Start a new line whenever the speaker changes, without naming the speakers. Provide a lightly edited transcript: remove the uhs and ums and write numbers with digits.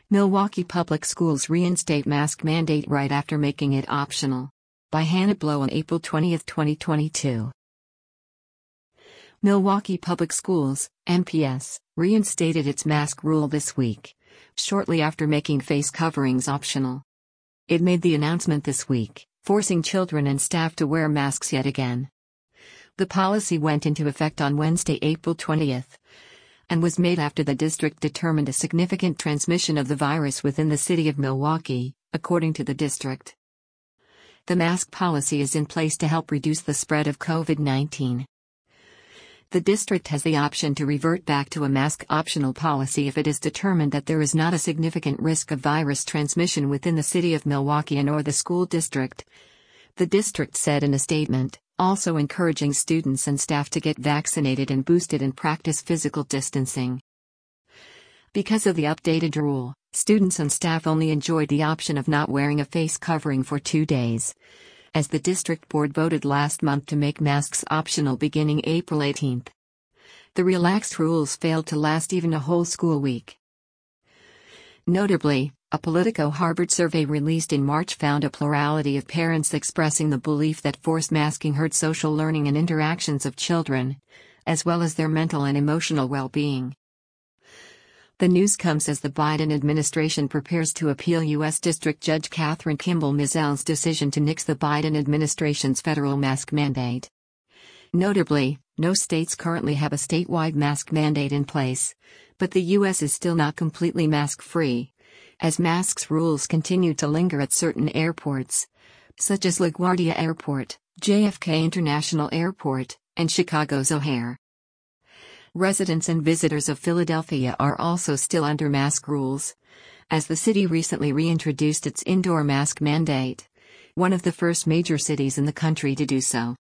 Milwaukee Public Schools reinstate mask mandate right after making it optional. By Hannah Blow on April 20, 2022. Milwaukee Public Schools, MPS, reinstated its mask rule this week, shortly after making face coverings optional. It made the announcement this week, forcing children and staff to wear masks yet again. The policy went into effect on Wednesday, April 20, and was made after the district determined a significant transmission of the virus within the city of Milwaukee, according to the district. The mask policy is in place to help reduce the spread of COVID-19. The district has the option to revert back to a mask-optional policy if it is determined that there is not a significant risk of virus transmission within the city of Milwaukee and/or the school district, the district said in a statement, also encouraging students and staff to get vaccinated and boosted and practice physical distancing. Because of the updated rule, students and staff only enjoyed the option of not wearing a face covering for 2 days, as the district board voted last month to make masks optional beginning April 18. The relaxed rules failed to last even a whole school week. Notably, a Politico Harvard survey released in March found a plurality of parents expressing the belief that forced masking hurt social learning and interactions of children, as well as their mental and emotional well-being. The news comes as the Biden administration prepares to appeal U.S. District Judge Kathryn Kimball Mizell's decision to nix the Biden administration's federal mask mandate. Notably, no states currently have a statewide mask mandate in place, but the U.S. is still not completely mask-free, as masks rules continue to linger at certain airports, such as LaGuardia Airport, JFK International Airport, and Chicago's O'Hare. Residents and visitors of Philadelphia are also still under mask rules, as the city recently reintroduced its indoor mask mandate, one of the first major cities in the country to do so.